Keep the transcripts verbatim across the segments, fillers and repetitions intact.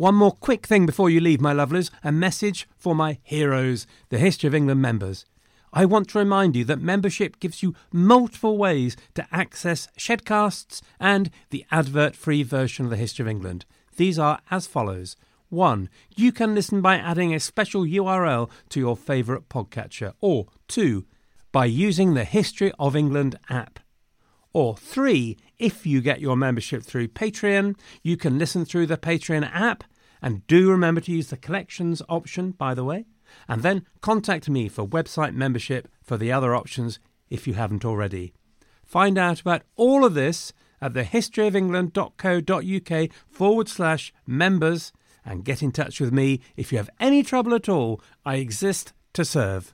One more quick thing before you leave, my lovelies, a message for my heroes, the History of England members. I want to remind you that membership gives you multiple ways to access Shedcasts and the advert-free version of the History of England. These are as follows. One, you can listen by adding a special U R L to your favourite podcatcher. Or two, by using the History of England app. Or three, if you get your membership through Patreon, you can listen through the Patreon app. And do remember to use the collections option, by the way. And then contact me for website membership for the other options if you haven't already. Find out about all of this at thehistoryofengland.co.uk forward slash members and get in touch with me if you have any trouble at all. I exist to serve.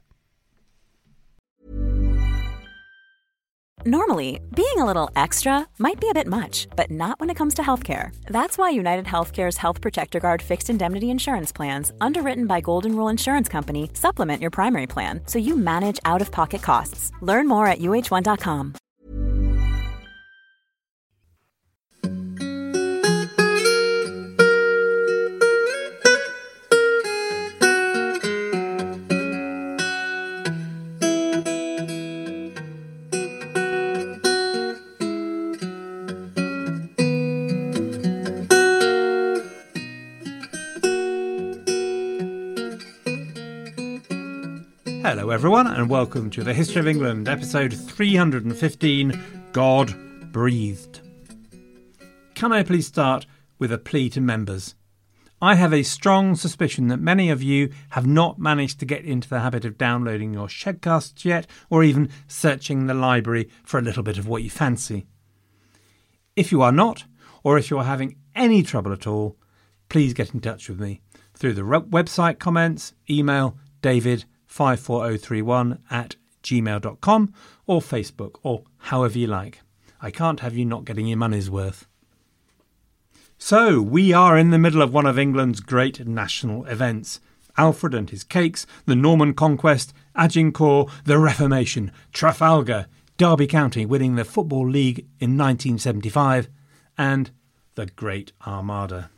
Normally, being a little extra might be a bit much, but not when it comes to healthcare. That's why United Healthcare's Health Protector Guard fixed indemnity insurance plans, underwritten by Golden Rule Insurance Company, supplement your primary plan so you manage out-of-pocket costs. Learn more at U H one dot com. Hello everyone and welcome to the History of England, episode three hundred fifteen, God Breathed. Can I please start with a plea to members? I have a strong suspicion that many of you have not managed to get into the habit of downloading your Shedcasts yet, or even searching the library for a little bit of what you fancy. If you are not, or if you are having any trouble at all, please get in touch with me through the website comments, email, David five four oh three one at gmail dot com or Facebook, or however you like. I can't have you not getting your money's worth. So, we are in the middle of one of England's great national events. Alfred and his cakes, the Norman Conquest, Agincourt, the Reformation, Trafalgar, Derby County winning the Football League in nineteen seventy-five, and the Great Armada.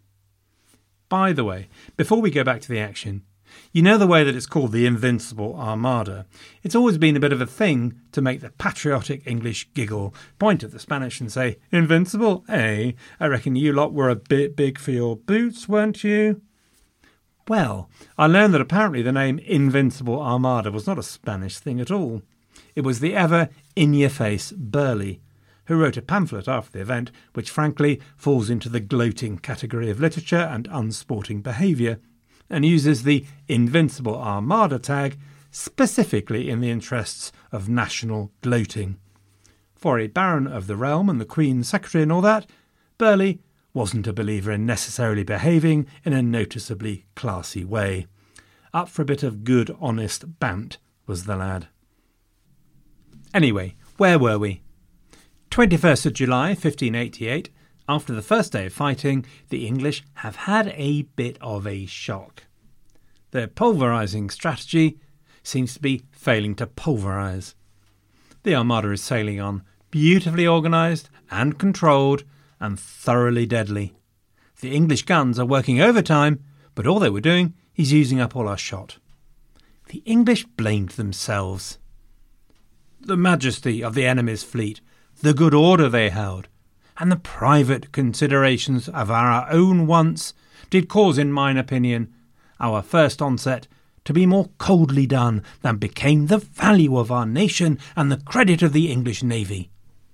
By the way, before we go back to the action, you know the way that it's called the Invincible Armada? It's always been a bit of a thing to make the patriotic English giggle, point at the Spanish and say, "Invincible, eh? I reckon you lot were a bit big for your boots, weren't you?" Well, I learned that apparently the name Invincible Armada was not a Spanish thing at all. It was the ever in-your-face Burleigh, who wrote a pamphlet after the event, which frankly falls into the gloating category of literature and unsporting behaviour, and uses the Invincible Armada tag specifically in the interests of national gloating. For a baron of the realm and the Queen's secretary and all that, Burleigh wasn't a believer in necessarily behaving in a noticeably classy way. Up for a bit of good, honest bant was the lad. Anyway, where were we? twenty-first of July, fifteen eighty-eight, after the first day of fighting, the English have had a bit of a shock. Their pulverising strategy seems to be failing to pulverise. The Armada is sailing on, beautifully organised and controlled and thoroughly deadly. The English guns are working overtime, but all they were doing is using up all our shot. The English blamed themselves. The majesty of the enemy's fleet, the good order they held, and the private considerations of our own wants did cause, in mine opinion, our first onset to be more coldly done than became the value of our nation and the credit of the English navy.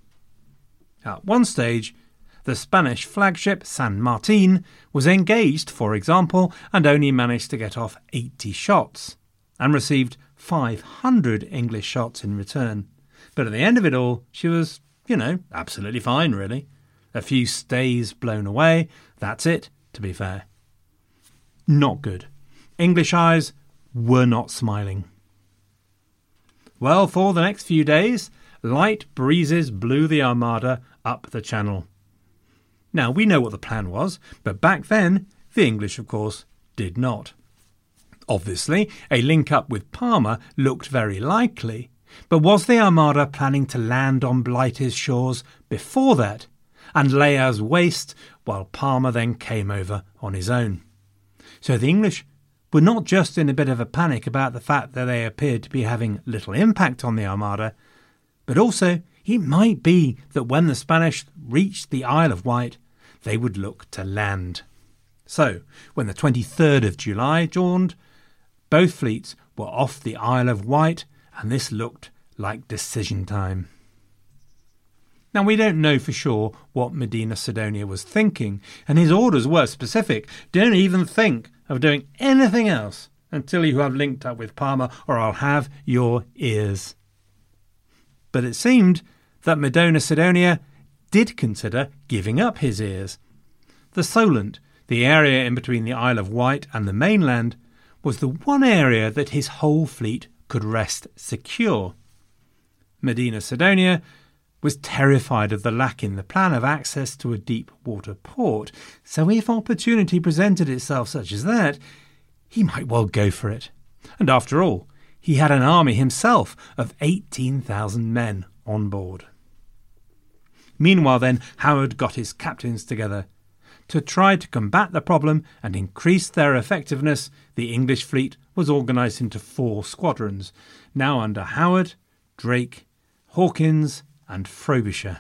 At one stage, the Spanish flagship San Martin was engaged, for example, and only managed to get off eighty shots, and received five hundred English shots in return. But at the end of it all, she was, you know, absolutely fine, really. A few stays blown away. That's it, to be fair. Not good. English eyes were not smiling. Well, for the next few days, light breezes blew the Armada up the channel. Now, we know what the plan was, but back then, the English, of course, did not. Obviously, a link-up with Parma looked very likely, but was the Armada planning to land on Blighty's shores before that? and lay as waste, while Palmer then came over on his own. So the English were not just in a bit of a panic about the fact that they appeared to be having little impact on the Armada, but also it might be that when the Spanish reached the Isle of Wight, they would look to land. So, when the twenty-third of July dawned, both fleets were off the Isle of Wight, and this looked like decision time. Now, we don't know for sure what Medina Sidonia was thinking, and his orders were specific. Don't even think of doing anything else until you have linked up with Palmer, or I'll have your ears. But it seemed that Medina Sidonia did consider giving up his ears. The Solent, the area in between the Isle of Wight and the mainland, was the one area that his whole fleet could rest secure. Medina Sidonia was terrified of the lack in the plan of access to a deep water port, so if opportunity presented itself such as that, he might well go for it. And after all, he had an army himself of eighteen thousand men on board. Meanwhile then, Howard got his captains together. To try to combat the problem and increase their effectiveness, the English fleet was organised into four squadrons, now under Howard, Drake, Hawkins and Frobisher.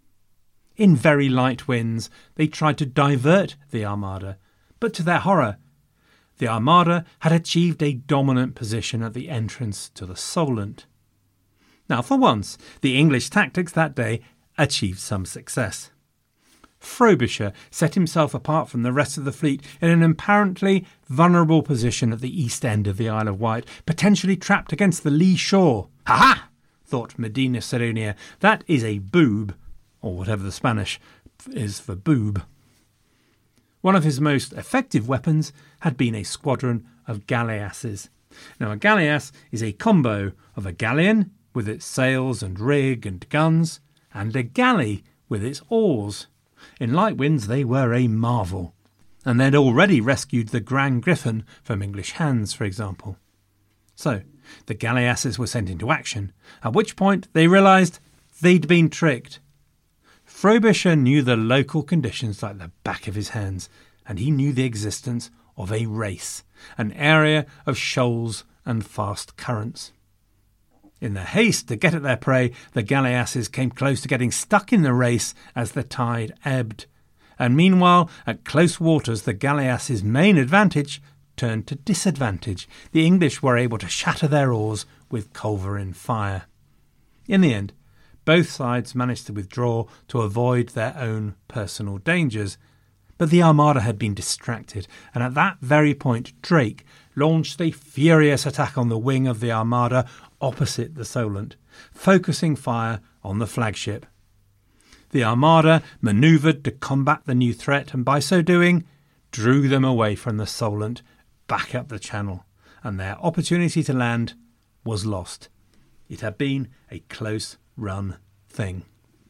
In very light winds, they tried to divert the Armada, but to their horror, the Armada had achieved a dominant position at the entrance to the Solent. Now, for once, the English tactics that day achieved some success. Frobisher set himself apart from the rest of the fleet in an apparently vulnerable position at the east end of the Isle of Wight, potentially trapped against the lee shore. Ha ha! Thought Medina Sidonia. That is a boob, or whatever the Spanish is for boob. One of his most effective weapons had been a squadron of galleasses. Now, a galleass is a combo of a galleon with its sails and rig and guns, and a galley with its oars. In light winds they were a marvel, and they'd already rescued the Grand Griffin from English hands, for example. So, the galleasses were sent into action, at which point they realised they'd been tricked. Frobisher knew the local conditions like the back of his hands, and he knew the existence of a race, an area of shoals and fast currents. In their haste to get at their prey, the galleasses came close to getting stuck in the race as the tide ebbed. And meanwhile, at close waters, the galleasses' main advantage turned to disadvantage. The English were able to shatter their oars with culverin fire. In the end, both sides managed to withdraw to avoid their own personal dangers. But the Armada had been distracted, and at that very point Drake launched a furious attack on the wing of the Armada opposite the Solent, focusing fire on the flagship. The Armada manoeuvred to combat the new threat, and by so doing drew them away from the Solent back up the channel, and their opportunity to land was lost. It had been a close-run thing.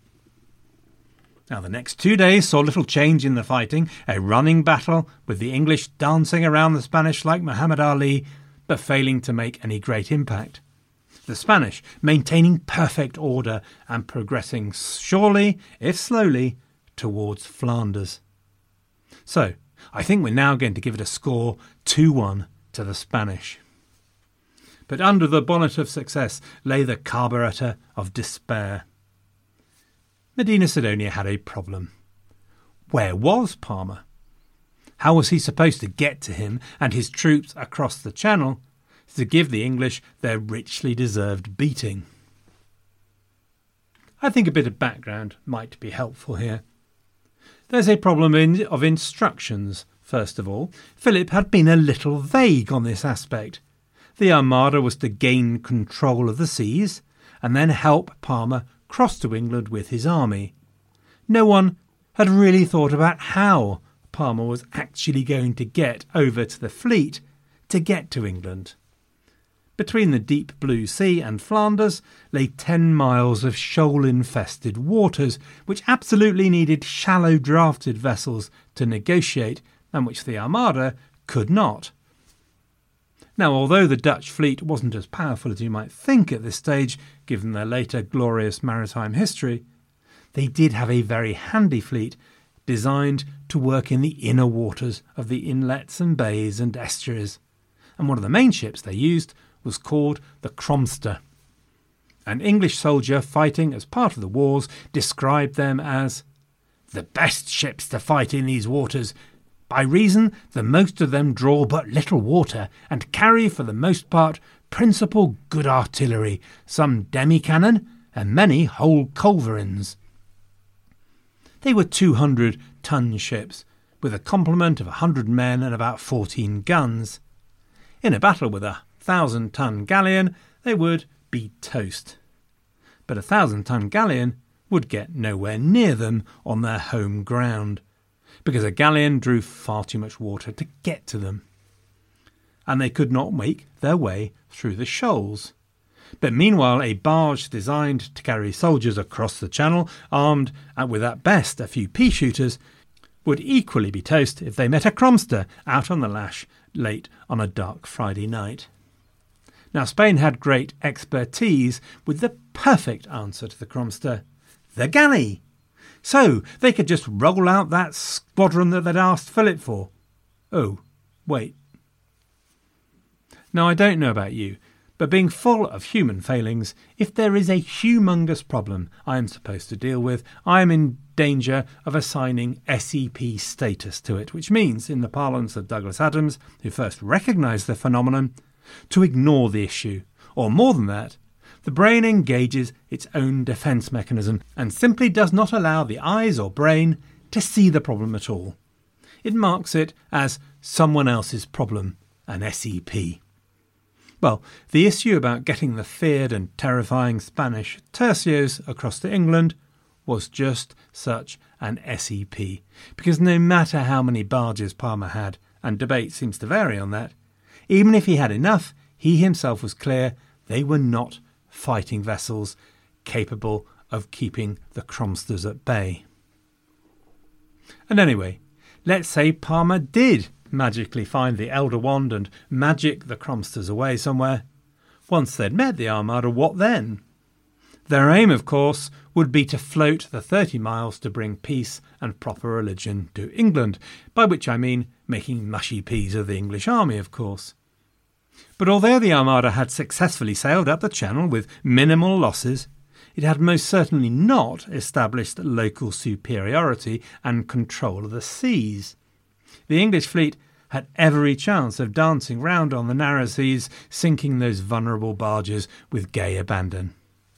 Now, the next two days saw little change in the fighting, a running battle with the English dancing around the Spanish like Muhammad Ali, but failing to make any great impact. The Spanish maintaining perfect order and progressing surely, if slowly, towards Flanders. So, I think we're now going to give it a score two one to the Spanish. But under the bonnet of success lay the carburetor of despair. Medina Sidonia had a problem. Where was Palmer? How was he supposed to get to him and his troops across the Channel to give the English their richly deserved beating? I think a bit of background might be helpful here. There's a problem in, of instructions, first of all. Philip had been a little vague on this aspect. The Armada was to gain control of the seas and then help Palmer cross to England with his army. No one had really thought about how Palmer was actually going to get over to the fleet to get to England. Between the deep blue sea and Flanders lay ten miles of shoal-infested waters, which absolutely needed shallow drafted vessels to negotiate, and which the Armada could not. Now, although the Dutch fleet wasn't as powerful as you might think at this stage, given their later glorious maritime history, they did have a very handy fleet designed to work in the inner waters of the inlets and bays and estuaries, and one of the main ships they used was called the Cromster. An English soldier fighting as part of the wars described them as the best ships to fight in these waters, by reason the most of them draw but little water and carry for the most part principal good artillery, some demi-cannon and many whole culverins. They were two hundred ton ships, with a complement of a hundred men and about fourteen guns. In a battle with a thousand ton galleon, they would be toast. But a thousand ton galleon would get nowhere near them on their home ground, because a galleon drew far too much water to get to them, and they could not make their way through the shoals. But meanwhile a barge designed to carry soldiers across the channel, armed and with at best a few pea shooters, would equally be toast if they met a Cromster out on the lash late on a dark Friday night. Now Spain had great expertise with the perfect answer to the Cromster, the galley. So they could just roll out that squadron that they'd asked Philip for. Oh, wait. Now I don't know about you, but being full of human failings, if there is a humongous problem I am supposed to deal with, I am in danger of assigning S E P status to it, which means, in the parlance of Douglas Adams, who first recognised the phenomenon, to ignore the issue, or more than that, the brain engages its own defence mechanism and simply does not allow the eyes or brain to see the problem at all. It marks it as someone else's problem, an S E P. Well, the issue about getting the feared and terrifying Spanish tercios across to England was just such an S E P, because no matter how many barges Palmer had, and debate seems to vary on that, even if he had enough, he himself was clear they were not fighting vessels capable of keeping the Cromsters at bay. And anyway, let's say Palmer did magically find the Elder Wand and magic the Cromsters away somewhere. Once they'd met the Armada, what then? Their aim, of course, would be to float the thirty miles to bring peace and proper religion to England, by which I mean making mushy peas of the English army, of course. But although the Armada had successfully sailed up the Channel with minimal losses, it had most certainly not established local superiority and control of the seas. The English fleet had every chance of dancing round on the narrow seas, sinking those vulnerable barges with gay abandon.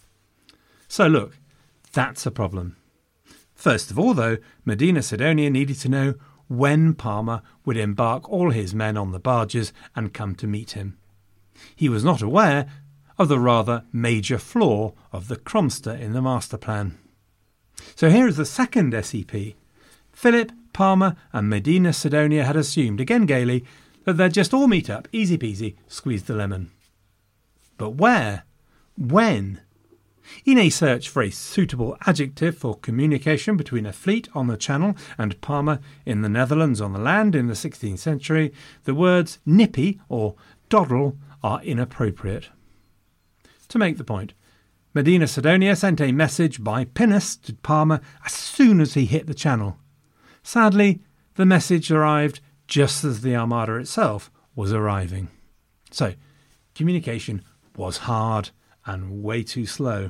So look, that's a problem. First of all, though, Medina Sidonia needed to know when Palmer would embark all his men on the barges and come to meet him. He was not aware of the rather major flaw of the Cromster in the master plan. So here is the second S E P. Philip, Palmer and Medina Sidonia had assumed, again gaily, that they'd just all meet up, easy peasy, squeeze the lemon. But where? When? In a search for a suitable adjective for communication between a fleet on the Channel and Palmer in the Netherlands on the land in the sixteenth century, the words nippy or doddle are inappropriate. To make the point, Medina Sidonia sent a message by pinnace to Palmer as soon as he hit the Channel. Sadly, the message arrived just as the Armada itself was arriving. So, communication was hard and way too slow.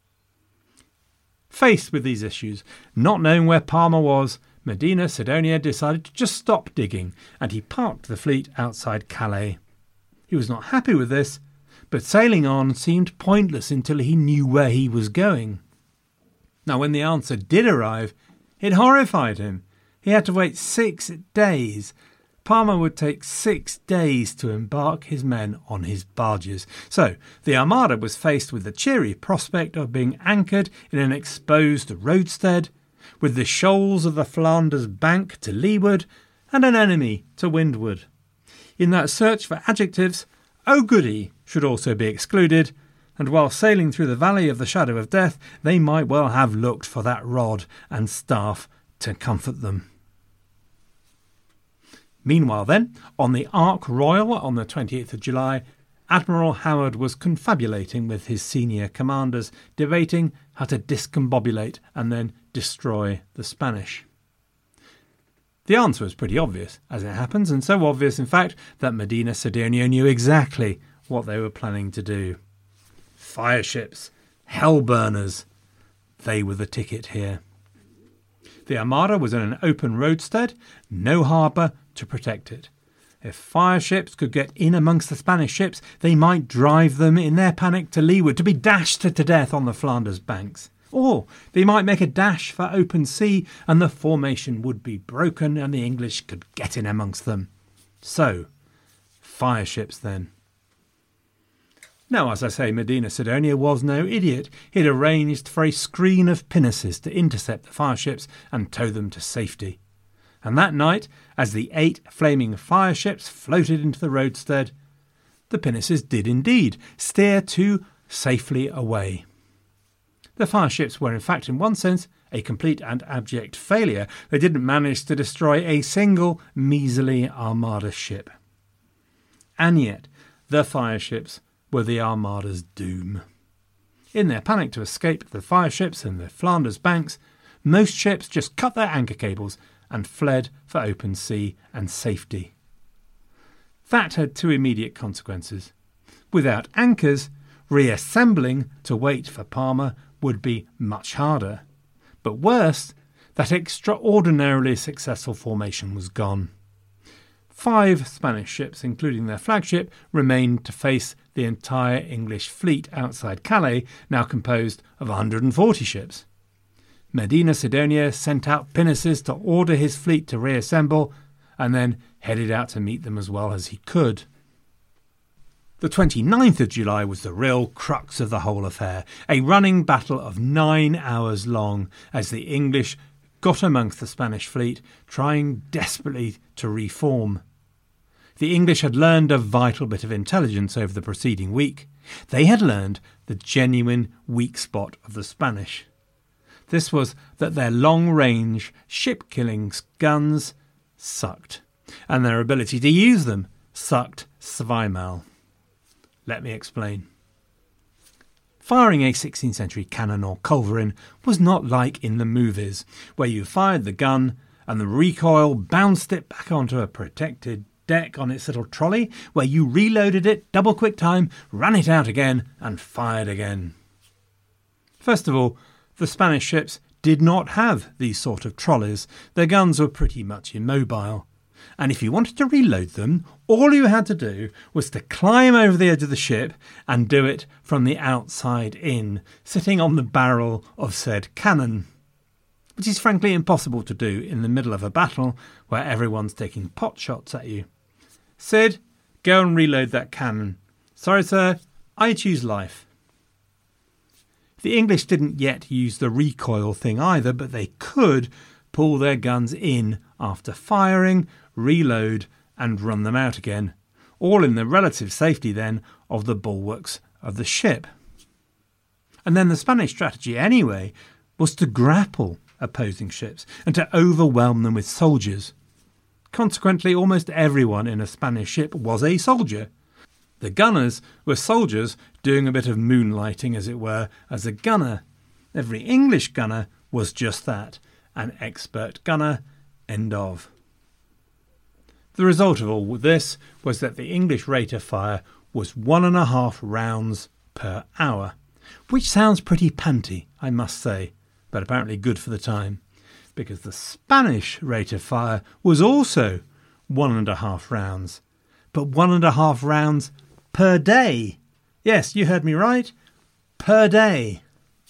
Faced with these issues, not knowing where Palmer was, Medina Sidonia decided to just stop digging, and he parked the fleet outside Calais. He was not happy with this, but sailing on seemed pointless until he knew where he was going. Now, when the answer did arrive, it horrified him. He had to wait six days. Palmer would take six days to embark his men on his barges. So the Armada was faced with the cheery prospect of being anchored in an exposed roadstead, with the shoals of the Flanders Bank to leeward and an enemy to windward. In that search for adjectives, oh goody should also be excluded, and while sailing through the valley of the shadow of death, they might well have looked for that rod and staff to comfort them. Meanwhile then, on the Ark Royal on the twenty-eighth of July, Admiral Howard was confabulating with his senior commanders, debating how to discombobulate and then destroy the Spanish. The answer was pretty obvious, as it happens, and so obvious, in fact, that Medina Sidonia knew exactly what they were planning to do. Fireships, hell burners, they were the ticket here. The Armada was in an open roadstead, no harbour to protect it. If fireships could get in amongst the Spanish ships, they might drive them in their panic to leeward, to be dashed to death on the Flanders banks. Or they might make a dash for open sea and the formation would be broken and the English could get in amongst them. So, fireships then. Now, as I say, Medina Sidonia was no idiot. He'd arranged for a screen of pinnaces to intercept the fireships and tow them to safety. And that night, as the eight flaming fireships floated into the roadstead, the pinnaces did indeed steer too safely away. The fireships were in fact, in one sense, a complete and abject failure. They didn't manage to destroy a single measly Armada ship. And yet, the fireships were the Armada's doom. In their panic to escape the fireships and the Flanders banks, most ships just cut their anchor cables and fled for open sea and safety. That had two immediate consequences. Without anchors, reassembling to wait for Palmer would be much harder. But worse, that extraordinarily successful formation was gone. Five Spanish ships, including their flagship, remained to face the entire English fleet outside Calais, now composed of one hundred forty ships. Medina Sidonia sent out pinnaces to order his fleet to reassemble, and then headed out to meet them as well as he could. The twenty-ninth of July was the real crux of the whole affair, a running battle of nine hours long as the English got amongst the Spanish fleet, trying desperately to reform. The English had learned a vital bit of intelligence over the preceding week. They had learned the genuine weak spot of the Spanish. This was that their long-range, ship-killing guns sucked, and their ability to use them sucked zweimal. Let me explain. Firing a sixteenth century cannon or culverin was not like in the movies, where you fired the gun and the recoil bounced it back onto a protected deck on its little trolley, where you reloaded it double quick time, ran it out again and fired again. First of all, the Spanish ships did not have these sort of trolleys. Their guns were pretty much immobile. And if you wanted to reload them, all you had to do was to climb over the edge of the ship and do it from the outside in, sitting on the barrel of said cannon, which is frankly impossible to do in the middle of a battle where everyone's taking pot shots at you. Sid, go and reload that cannon. Sorry, sir, I choose life. The English didn't yet use the recoil thing either, but they could pull their guns in after firing, reload and run them out again, all in the relative safety then of the bulwarks of the ship. And then the Spanish strategy anyway was to grapple opposing ships and to overwhelm them with soldiers. Consequently, almost everyone in a Spanish ship was a soldier. The gunners were soldiers doing a bit of moonlighting, as it were, as a gunner. Every English gunner was just that, an expert gunner, end of. The result of all this was that the English rate of fire was one and a half rounds per hour, which sounds pretty panty, I must say, but apparently good for the time, because the Spanish rate of fire was also one and a half rounds, but one and a half rounds per day. Yes, you heard me right, per day.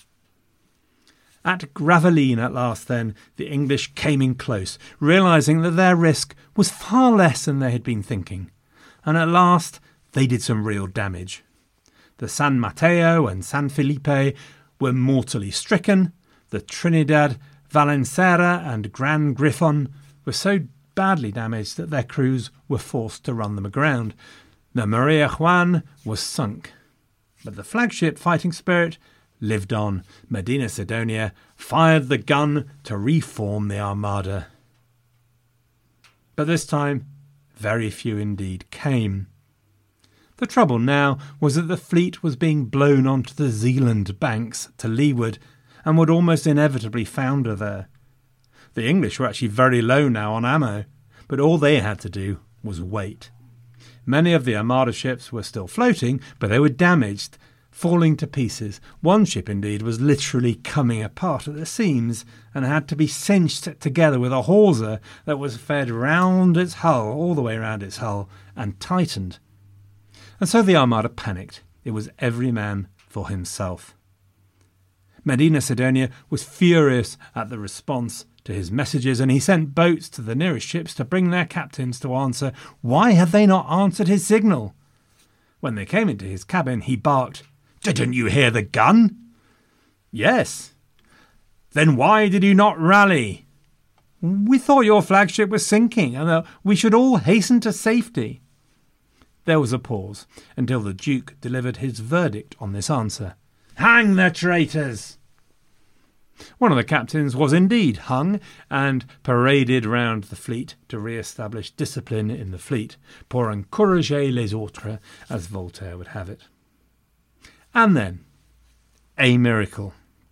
At Gravelines at last then, the English came in close, realising that their risk was far less than they had been thinking, and at last they did some real damage. The San Mateo and San Felipe were mortally stricken. The Trinidad, Valenciera and Gran Griffon were so badly damaged that their crews were forced to run them aground. The Maria Juan was sunk, but the flagship Fighting Spirit lived on. Medina Sidonia fired the gun to reform the Armada. But this time, very few indeed came. The trouble now was that the fleet was being blown onto the Zealand banks to leeward and would almost inevitably founder there. The English were actually very low now on ammo, but all they had to do was wait. Many of the Armada ships were still floating, but they were damaged, falling to pieces. One ship, indeed, was literally coming apart at the seams and had to be cinched together with a hawser that was fed round its hull, all the way round its hull, and tightened. And so the Armada panicked. It was every man for himself. Medina Sidonia was furious at the response to his messages, and he sent boats to the nearest ships to bring their captains to answer. Why had they not answered his signal? When they came into his cabin, he barked, "Didn't you hear the gun?" "Yes." "Then why did you not rally?" "We thought your flagship was sinking, and that we should all hasten to safety." There was a pause, until the Duke delivered his verdict on this answer. "Hang the traitors!" One of the captains was indeed hung and paraded round the fleet to re-establish discipline in the fleet, pour encourager les autres, as Voltaire would have it. And then, a miracle.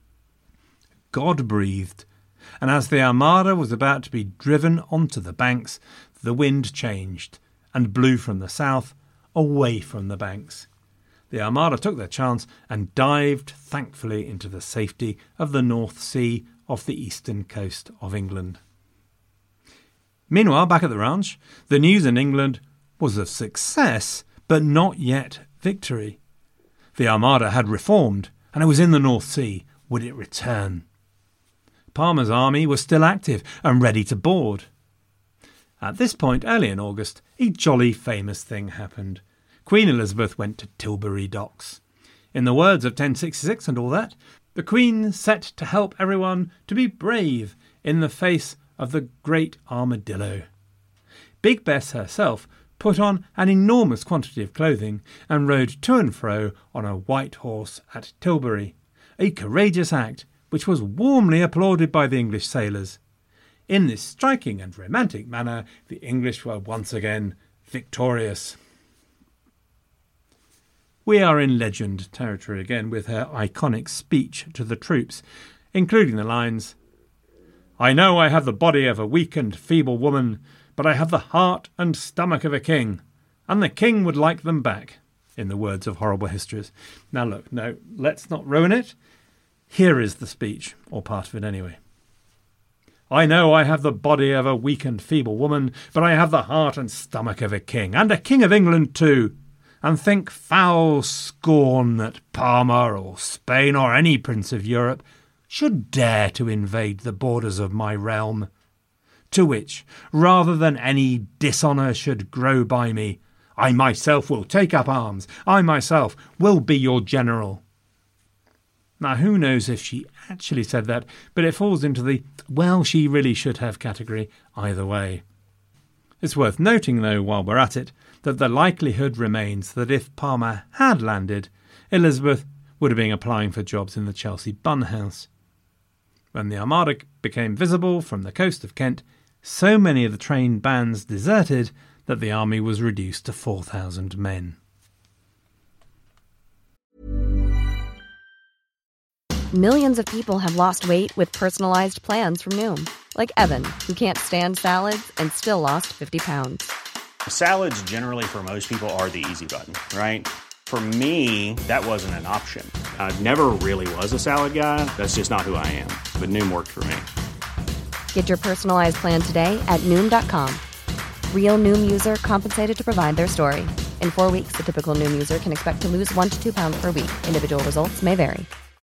God breathed, and as the Armada was about to be driven onto the banks, the wind changed and blew from the south, away from the banks. The Armada took their chance and dived thankfully into the safety of the North Sea off the eastern coast of England. Meanwhile, back at the ranch, the news in England was of success, but not yet victory. The Armada had reformed, and it was in the North Sea. Would it return? Parma's army was still active and ready to board. At this point, early in August, a jolly famous thing happened. Queen Elizabeth went to Tilbury Docks. In the words of ten sixty-six and all that, the Queen set to help everyone to be brave in the face of the great armadillo. Big Bess herself put on an enormous quantity of clothing and rode to and fro on a white horse at Tilbury, a courageous act which was warmly applauded by the English sailors. In this striking and romantic manner, the English were once again victorious. We are in legend territory again with her iconic speech to the troops, including the lines, "I know I have the body of a weak and feeble woman, but I have the heart and stomach of a king, and the king would like them back," in the words of Horrible Histories. Now look, no, let's not ruin it. Here is the speech, or part of it anyway. "I know I have the body of a weak and feeble woman, but I have the heart and stomach of a king, and a king of England too. And think foul scorn that Parma or Spain or any prince of Europe should dare to invade the borders of my realm. To which, rather than any dishonour should grow by me, I myself will take up arms. I myself will be your general." Now, who knows if she actually said that, but it falls into the, well, she really should have category either way. It's worth noting, though, while we're at it, that the likelihood remains that if Parma had landed, Elizabeth would have been applying for jobs in the Chelsea bun house. When the Armada became visible from the coast of Kent, so many of the trained bands deserted that the army was reduced to four thousand men. Millions of people have lost weight with personalized plans from Noom. Like Evan, who can't stand salads and still lost fifty pounds. Salads generally for most people are the easy button, right? For me, that wasn't an option. I never really was a salad guy. That's just not who I am. But Noom worked for me. Get your personalized plan today at Noom dot com. Real Noom user compensated to provide their story. In four weeks, the typical Noom user can expect to lose one to two pounds per week. Individual results may vary.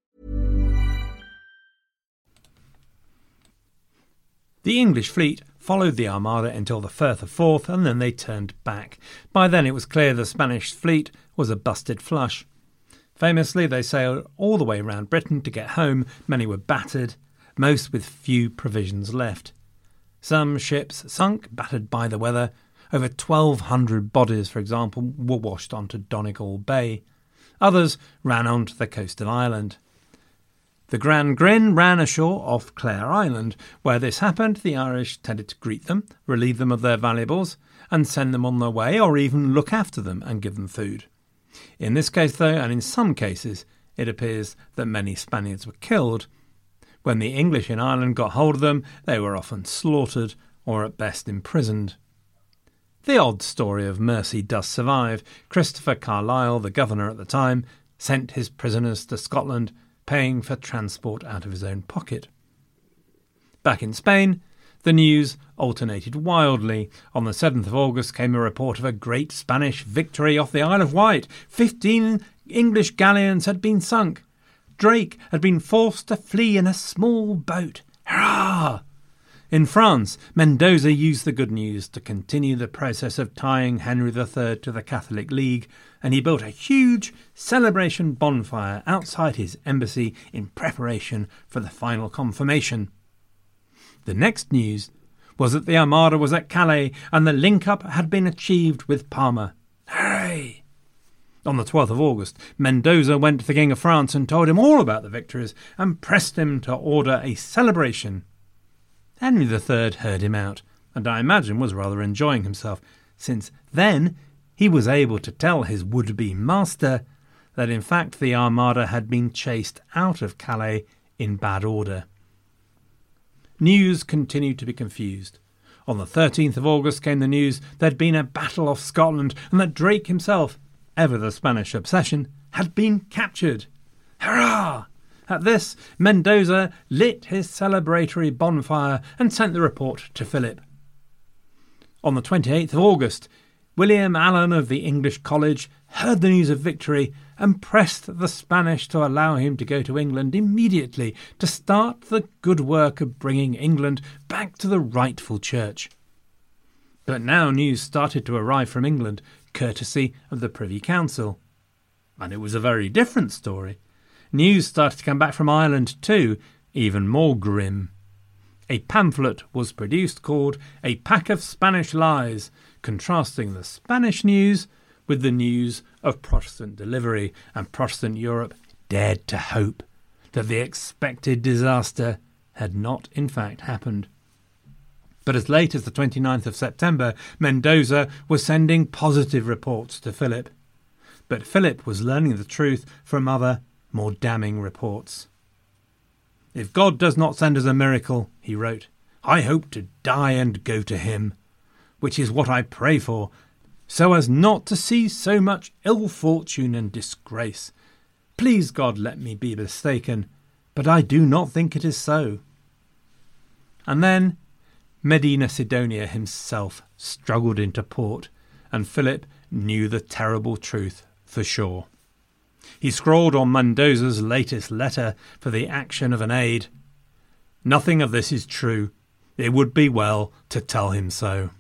The English fleet followed the Armada until the Firth of Forth, and then they turned back. By then it was clear the Spanish fleet was a busted flush. Famously, they sailed all the way round Britain to get home. Many were battered, most with few provisions left. Some ships sunk, battered by the weather. Over twelve hundred bodies, for example, were washed onto Donegal Bay. Others ran onto the coast of Ireland. The Grand Grin ran ashore off Clare Island. Where this happened, the Irish tended to greet them, relieve them of their valuables, and send them on their way, or even look after them and give them food. In this case, though, and in some cases, it appears that many Spaniards were killed. When the English in Ireland got hold of them, they were often slaughtered or at best imprisoned. The odd story of mercy does survive. Christopher Carlisle, the governor at the time, sent his prisoners to Scotland, paying for transport out of his own pocket. Back in Spain, the news alternated wildly. On the seventh of August came a report of a great Spanish victory off the Isle of Wight. Fifteen English galleons had been sunk. Drake had been forced to flee in a small boat. Hurrah! In France, Mendoza used the good news to continue the process of tying Henry the Third to the Catholic League, and he built a huge celebration bonfire outside his embassy in preparation for the final confirmation. The next news was that the Armada was at Calais and the link-up had been achieved with Parma. Hooray! On the twelfth of August, Mendoza went to the King of France and told him all about the victories and pressed him to order a celebration. Henry the Third heard him out, and I imagine was rather enjoying himself, since then he was able to tell his would-be master that in fact the Armada had been chased out of Calais in bad order. News continued to be confused. On the thirteenth of August came the news there had been a battle off Scotland and that Drake himself, ever the Spanish obsession, had been captured. Hurrah! At this, Mendoza lit his celebratory bonfire and sent the report to Philip. On the twenty-eighth of August, William Allen of the English College heard the news of victory and pressed the Spanish to allow him to go to England immediately to start the good work of bringing England back to the rightful church. But now news started to arrive from England, courtesy of the Privy Council. And it was a very different story. News started to come back from Ireland too, even more grim. A pamphlet was produced called A Pack of Spanish Lies, contrasting the Spanish news with the news of Protestant delivery, and Protestant Europe dared to hope that the expected disaster had not in fact happened. But as late as the twenty-ninth of September, Mendoza was sending positive reports to Philip. But Philip was learning the truth from other, more damning reports. If God does not send us a miracle, he wrote, I hope to die and go to him, which is what I pray for, so as not to see so much ill fortune and disgrace. Please God let me be mistaken, but I do not think it is so. And then Medina Sidonia himself struggled into port, and Philip knew the terrible truth for sure. He scrawled on Mendoza's latest letter for the action of an aid, Nothing of this is true. It would be well to tell him so.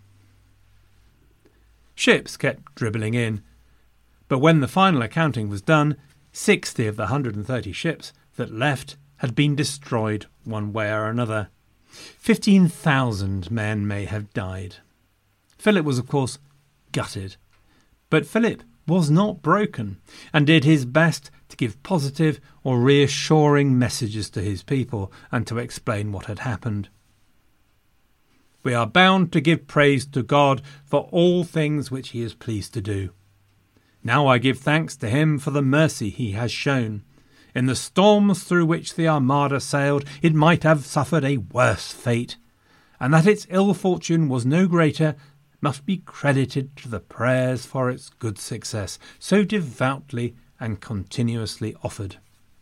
Ships kept dribbling in, but when the final accounting was done, sixty of the one hundred thirty ships that left had been destroyed one way or another. Fifteen thousand men may have died. Philip was, of course, gutted, but Philip was not broken and did his best to give positive or reassuring messages to his people and to explain what had happened. We are bound to give praise to God for all things which he is pleased to do. Now I give thanks to him for the mercy he has shown. In the storms through which the Armada sailed, it might have suffered a worse fate, and that its ill fortune was no greater must be credited to the prayers for its good success, so devoutly and continuously offered.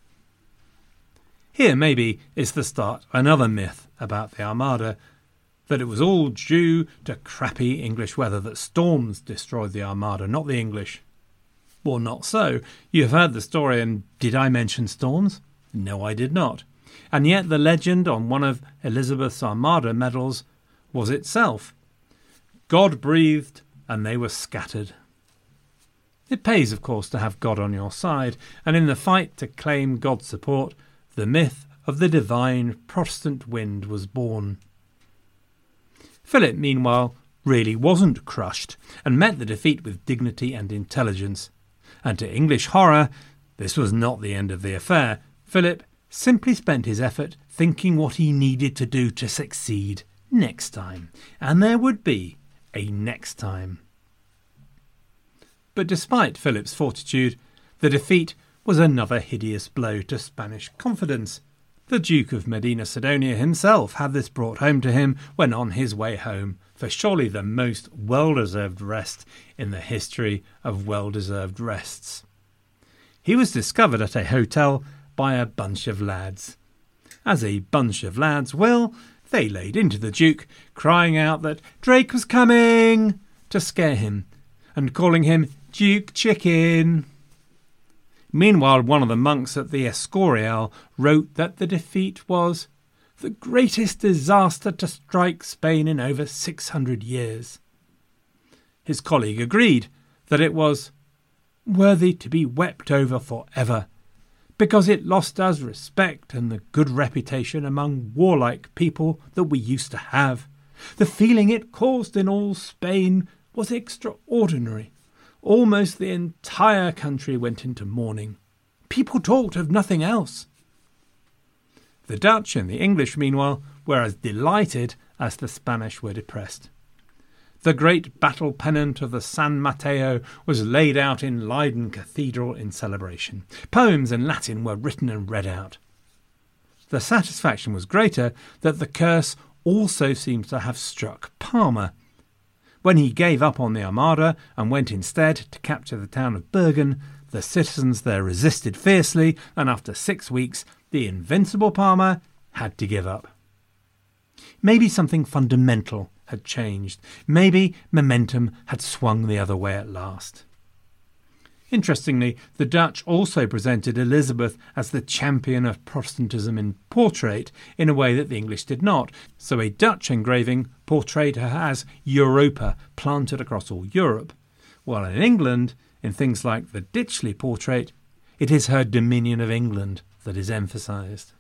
Here, maybe, is the start of another myth about the Armada, that it was all due to crappy English weather, that storms destroyed the Armada, not the English. Well, not so. You have heard the story, and did I mention storms? No, I did not. And yet the legend on one of Elizabeth's Armada medals was itself. God breathed, and they were scattered. It pays, of course, to have God on your side, and in the fight to claim God's support, the myth of the divine Protestant wind was born. Philip, meanwhile, really wasn't crushed, and met the defeat with dignity and intelligence. And to English horror, this was not the end of the affair. Philip simply spent his effort thinking what he needed to do to succeed next time, and there would be a next time. But despite Philip's fortitude, the defeat was another hideous blow to Spanish confidence. The Duke of Medina Sidonia himself had this brought home to him when on his way home, for surely the most well-deserved rest in the history of well-deserved rests. He was discovered at a hotel by a bunch of lads. As a bunch of lads will, they laid into the Duke, crying out that Drake was coming to scare him, and calling him Duke Chicken. Meanwhile, one of the monks at the Escorial wrote that the defeat was the greatest disaster to strike Spain in over six hundred years. His colleague agreed that it was worthy to be wept over for ever, because it lost us respect and the good reputation among warlike people that we used to have. The feeling it caused in all Spain was extraordinary. Almost the entire country went into mourning. People talked of nothing else. The Dutch and the English, meanwhile, were as delighted as the Spanish were depressed. The great battle pennant of the San Mateo was laid out in Leiden Cathedral in celebration. Poems in Latin were written and read out. The satisfaction was greater that the curse also seems to have struck Parma. When he gave up on the Armada and went instead to capture the town of Bergen, the citizens there resisted fiercely, and after six weeks, the invincible Parma had to give up. Maybe something fundamental had changed. Maybe momentum had swung the other way at last. Interestingly, the Dutch also presented Elizabeth as the champion of Protestantism in portrait in a way that the English did not. So a Dutch engraving portrayed her as Europa planted across all Europe, while in England, in things like the Ditchley portrait, it is her dominion of England that is emphasised.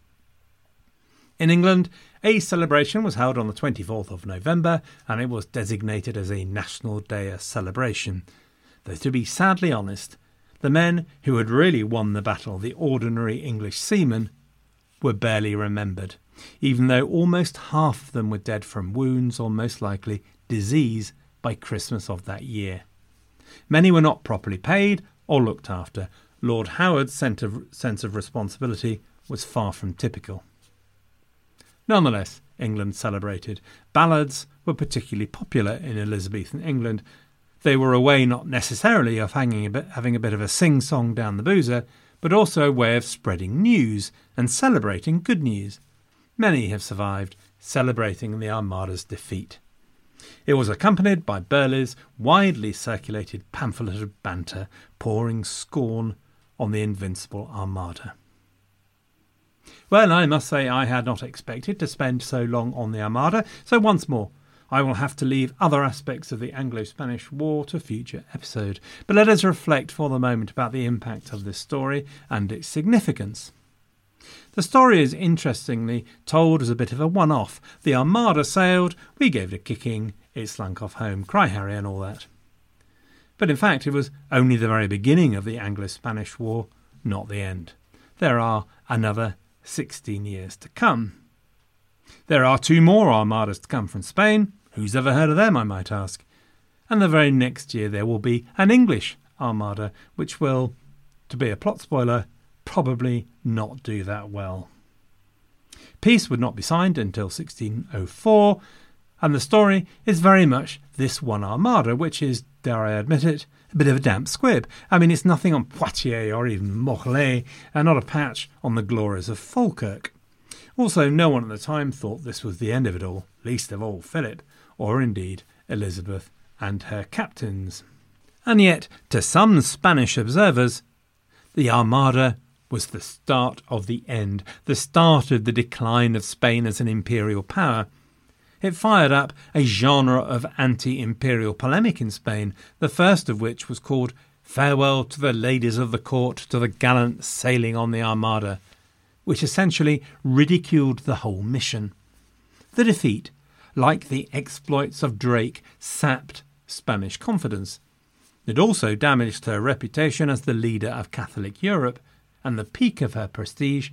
In England, a celebration was held on the twenty-fourth of November, and it was designated as a National Day of Celebration. Though to be sadly honest, the men who had really won the battle, the ordinary English seamen, were barely remembered, even though almost half of them were dead from wounds or most likely disease by Christmas of that year. Many were not properly paid or looked after. Lord Howard's sense of responsibility was far from typical. Nonetheless, England celebrated. Ballads were particularly popular in Elizabethan England. They were a way not necessarily of hanging a bit, having a bit of a sing-song down the boozer, but also a way of spreading news and celebrating good news. Many have survived, celebrating the Armada's defeat. It was accompanied by Burleigh's widely circulated pamphlet of banter, pouring scorn on the invincible Armada. Well, I must say I had not expected to spend so long on the Armada, so once more, I will have to leave other aspects of the Anglo-Spanish War to future episode. But let us reflect for the moment about the impact of this story and its significance. The story is interestingly told as a bit of a one-off. The Armada sailed, we gave it a kicking, it slunk off home, cry Harry and all that. But in fact it was only the very beginning of the Anglo-Spanish War, not the end. There are another sixteen years to come. There are two more armadas to come from Spain. Who's ever heard of them, I might ask? And the very next year there will be an English armada, which will, to be a plot spoiler, probably not do that well. Peace would not be signed until sixteen oh four, and the story is very much this one armada, which is, dare I admit it, a bit of a damp squib. I mean, it's nothing on Poitiers or even Morlaix, and not a patch on the glories of Falkirk. Also, no one at the time thought this was the end of it all, least of all Philip, or indeed Elizabeth and her captains. And yet, to some Spanish observers, the Armada was the start of the end, the start of the decline of Spain as an imperial power. It fired up a genre of anti-imperial polemic in Spain, the first of which was called Farewell to the Ladies of the Court, to the Gallant Sailing on the Armada, which essentially ridiculed the whole mission. The defeat, like the exploits of Drake, sapped Spanish confidence. It also damaged her reputation as the leader of Catholic Europe, and the peak of her prestige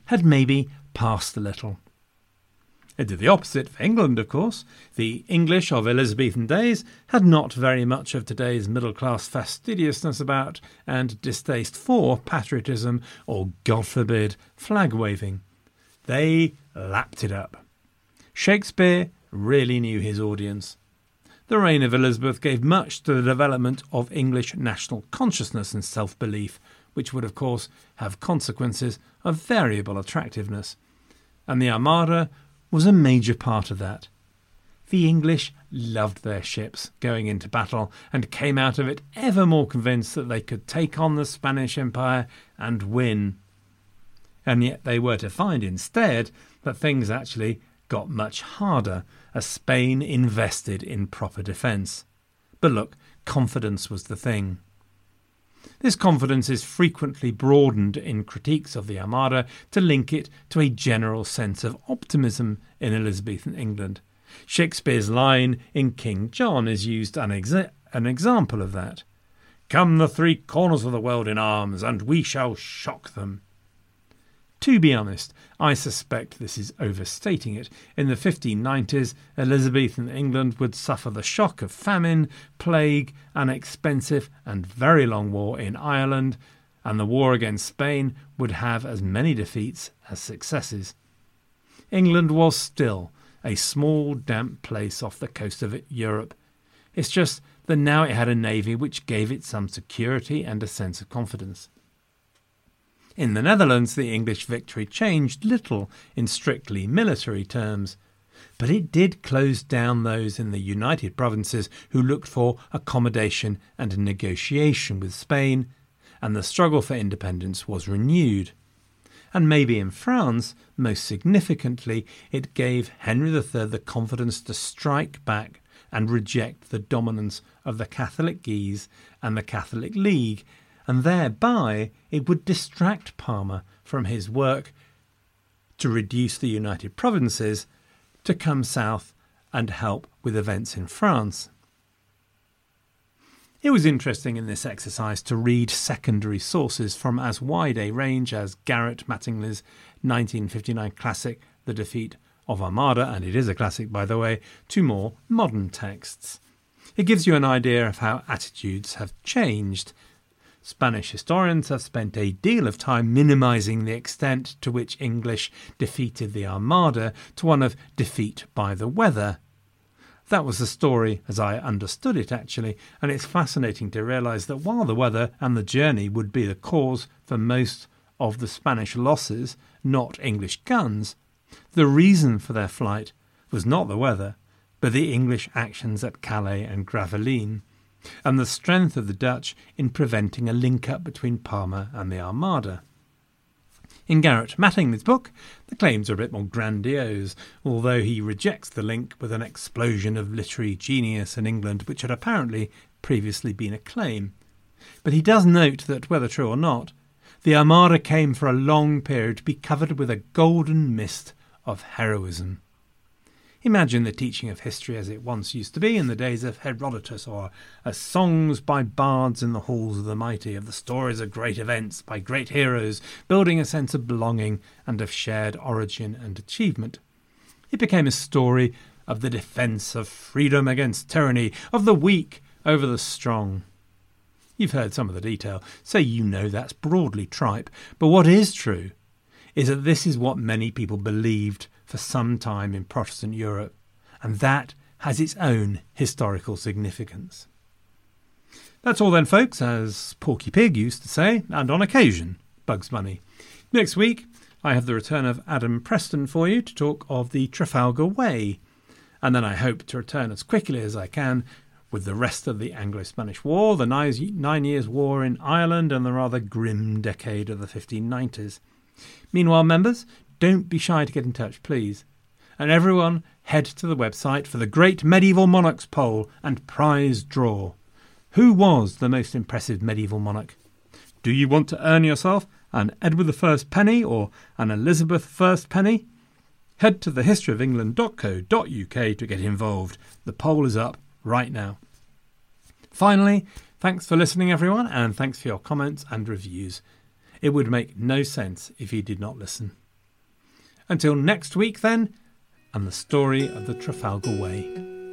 had maybe passed a little. It did the opposite for England, of course. The English of Elizabethan days had not very much of today's middle-class fastidiousness about and distaste for patriotism or, God forbid, flag-waving. They lapped it up. Shakespeare really knew his audience. The reign of Elizabeth gave much to the development of English national consciousness and self-belief, which would, of course, have consequences of variable attractiveness. And the Armada was a major part of that. The English loved their ships going into battle and came out of it ever more convinced that they could take on the Spanish Empire and win. And yet they were to find instead that things actually got much harder as Spain invested in proper defence. But look, confidence was the thing. This confidence is frequently broadened in critiques of the Armada to link it to a general sense of optimism in Elizabethan England. Shakespeare's line in King John is used as an, exa- an example of that. "Come the three corners of the world in arms, and we shall shock them." To be honest, I suspect this is overstating it. In the fifteen nineties, Elizabethan England would suffer the shock of famine, plague, an expensive and very long war in Ireland, and the war against Spain would have as many defeats as successes. England was still a small, damp place off the coast of Europe. It's just that now it had a navy which gave it some security and a sense of confidence. In the Netherlands, the English victory changed little in strictly military terms, but it did close down those in the United Provinces who looked for accommodation and negotiation with Spain, and the struggle for independence was renewed. And maybe in France, most significantly, it gave Henry the Third the confidence to strike back and reject the dominance of the Catholic Guise and the Catholic League, and thereby it would distract Parma from his work to reduce the United Provinces to come south and help with events in France. It was interesting in this exercise to read secondary sources from as wide a range as Garrett Mattingly's nineteen fifty-nine classic The Defeat of Armada, and it is a classic by the way, to more modern texts. It gives you an idea of how attitudes have changed. Spanish historians have spent a deal of time minimising the extent to which English defeated the Armada to one of defeat by the weather. That was the story as I understood it, actually, and it's fascinating to realise that while the weather and the journey would be the cause for most of the Spanish losses, not English guns, the reason for their flight was not the weather, but the English actions at Calais and Gravelines, and the strength of the Dutch in preventing a link-up between Parma and the Armada. In Garrett Mattingly's book, the claims are a bit more grandiose, although he rejects the link with an explosion of literary genius in England, which had apparently previously been a claim. But he does note that, whether true or not, the Armada came for a long period to be covered with a golden mist of heroism. Imagine the teaching of history as it once used to be in the days of Herodotus, or as songs by bards in the halls of the mighty, of the stories of great events by great heroes, building a sense of belonging and of shared origin and achievement. It became a story of the defence of freedom against tyranny, of the weak over the strong. You've heard some of the detail, so you know that's broadly tripe, but what is true is that this is what many people believed for some time in Protestant Europe, and that has its own historical significance. That's all then, folks, as Porky Pig used to say, and on occasion, Bugs Bunny. Next week, I have the return of Adam Preston for you to talk of the Trafalgar Way, and then I hope to return as quickly as I can with the rest of the Anglo-Spanish War, the Nine Years' War in Ireland, and the rather grim decade of the fifteen nineties. Meanwhile, members, don't be shy to get in touch, please. And everyone, head to the website for the Great Medieval Monarchs poll and prize draw. Who was the most impressive medieval monarch? Do you want to earn yourself an Edward the First penny or an Elizabeth First penny? Head to the history of england dot co dot uk to get involved. The poll is up right now. Finally, thanks for listening, everyone, and thanks for your comments and reviews. It would make no sense if you did not listen. Until next week then, and the story of the Trafalgar Way.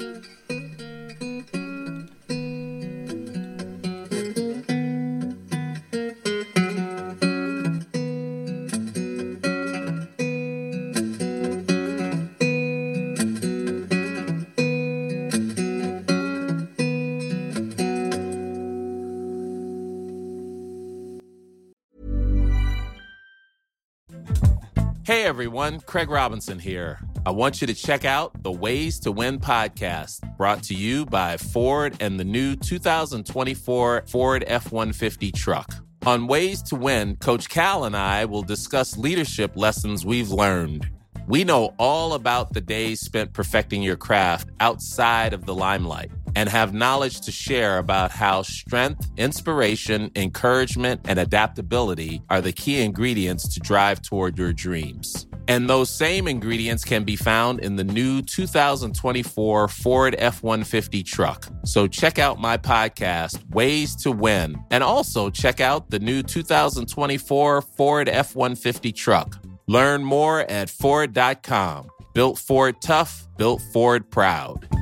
Hey everyone, Craig Robinson here. I want you to check out the Ways to Win podcast, brought to you by Ford and the new two thousand twenty-four Ford F one fifty truck. On Ways to Win, Coach Cal and I will discuss leadership lessons we've learned. We know all about the days spent perfecting your craft outside of the limelight and have knowledge to share about how strength, inspiration, encouragement, and adaptability are the key ingredients to drive toward your dreams. And those same ingredients can be found in the new two thousand twenty-four Ford F one fifty truck. So check out my podcast, Ways to Win, and also check out the new two thousand twenty-four Ford F one fifty truck. Learn more at Ford dot com. Built Ford tough, built Ford proud.